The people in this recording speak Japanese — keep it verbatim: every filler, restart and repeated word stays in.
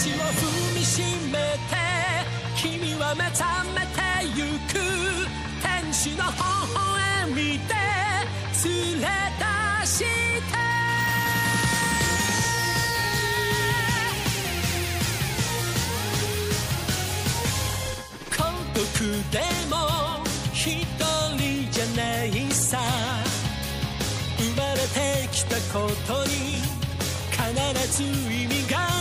口を踏みしめて君は目覚めてゆく天使の微笑みで連れ出して孤独でも一人じゃないさ生まれてきたことに必ず意味が